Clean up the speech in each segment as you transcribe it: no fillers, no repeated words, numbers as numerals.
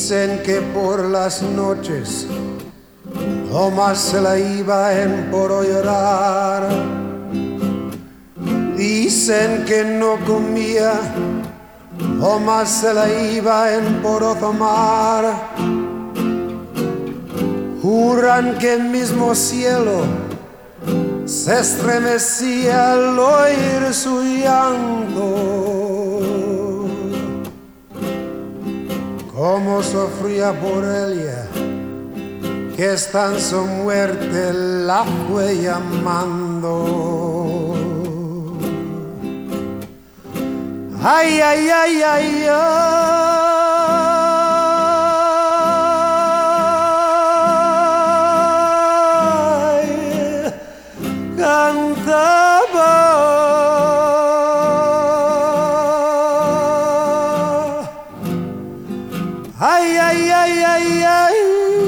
Dicen que por las noches Tomás se la iba en puro llorar. Dicen que no comía, Tomás se la iba en puro tomar. Juran que el mismo cielo se estremecía al oír su llanto. Cómo sufría por ella, que está en su muerte la fue llamando. Ay, ay, ay, ay, ay, cantaba. Ay, ay, ay, ay, ay.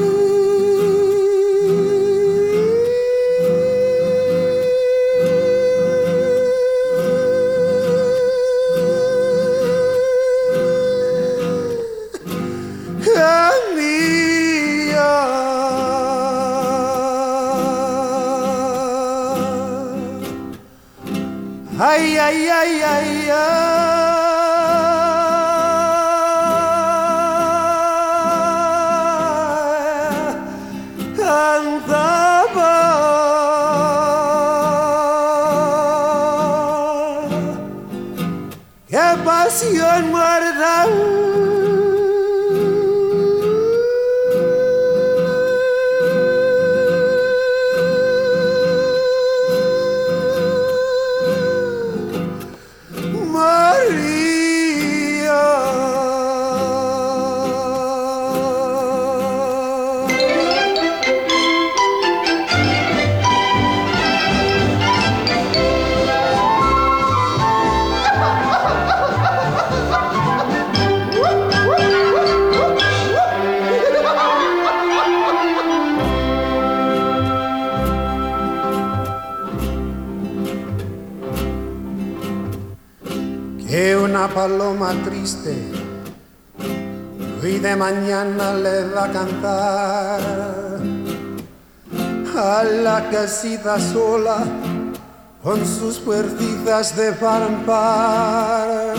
Ay, ay, ay, ay, ay, cantaba. Qué pasión mortal. Que una paloma triste hoy de mañana le da a cantar a la casita sola con sus puertitas de par en par.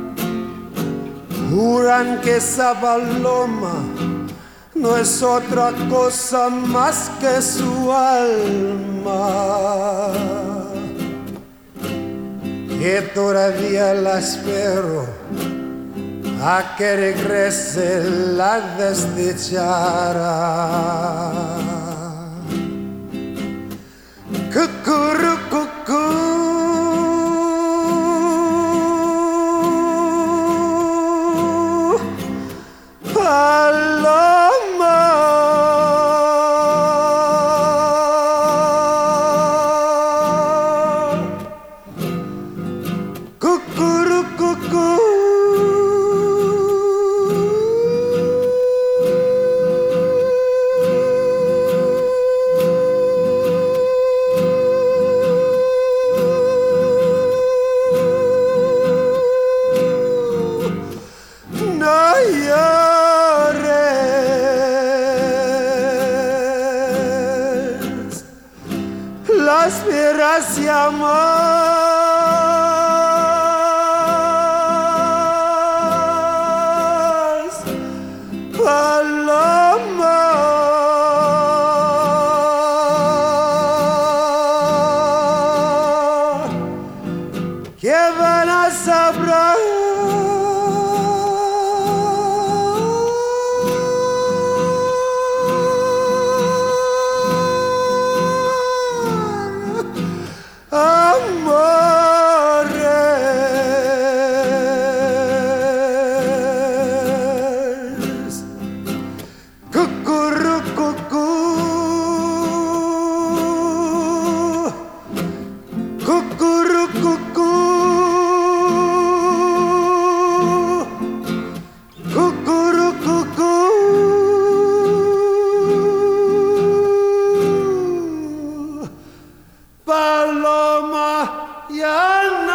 Juran que esa paloma no es otra cosa más que su alma, que todavía la espero a que regrese la desdichada. Cucurucucú, paloma. Cucurucucú. No llores las piedras de amor. Paloma, que van a saber amores. Cucurucucú, cucurucucú, cucurucucú. Paloma, ya no.